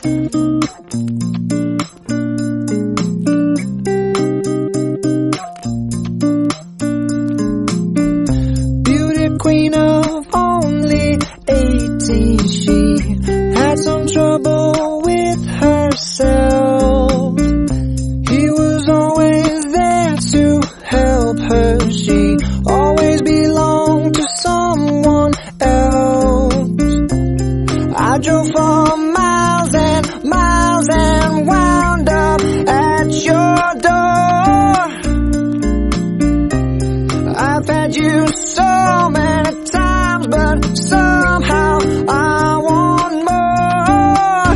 Queen of only 18, she had some trouble with herself. He was always there to help her. She always belonged to someone else. I drove for miles and miles and wound up at your door. I've had you so many times, but somehow I want more.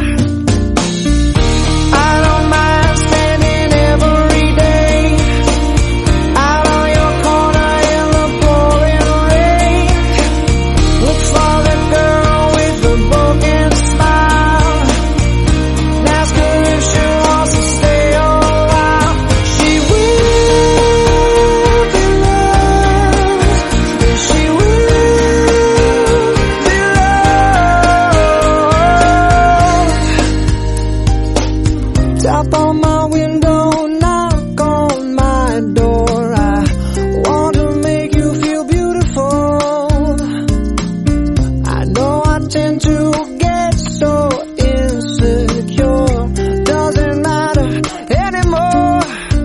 I don't mind spending every day out on your corner in the pouring rain. Look for the girl with the broken smile and ask her if she wants to stay a while. She will be loved, and she will be loved. Tap on my window, knock on my door. I want to make you feel beautiful. I know I tend to get so insecure. Doesn't matter anymore.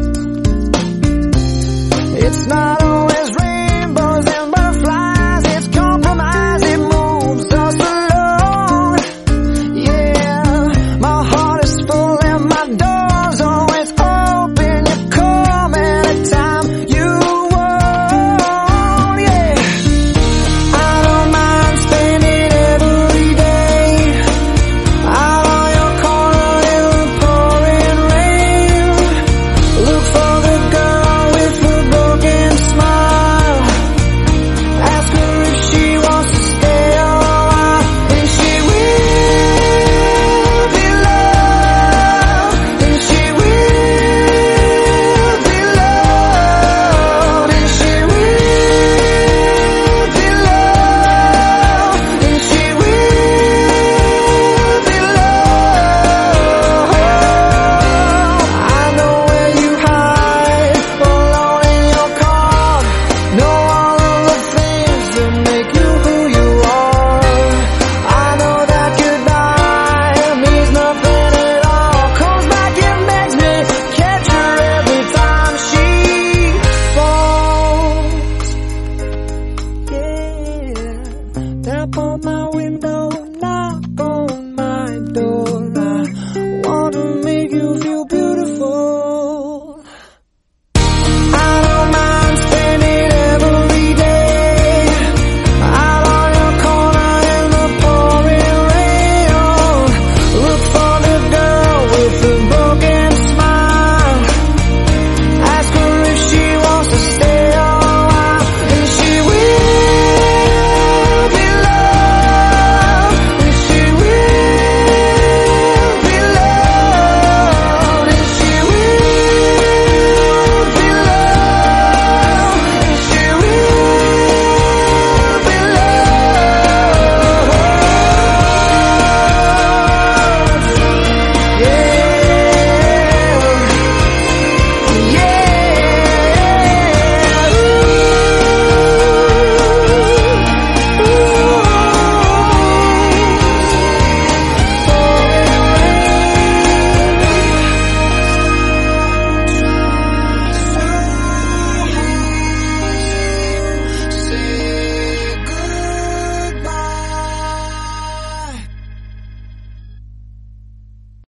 It's not always rainbows and butterflies. It's compromise. It moves us along. Yeah, my heart is full and my door's always open. You come anytime you want. Yeah, I don't mind spending every day out on your corner in the pouring rain. Look for the girl with the broken smile. Ask her if she wants to stay a while, and she will be loved, and she will be loved, and she will be loved, and she will be loved. I know where you hide, alone in your car. Know all of the things that make you who you are. I know that goodbye means nothing at all. Comes back and begs me, catch her every time she falls. Yeah, tap on my window, knock on my door. I want to make you feel beautiful.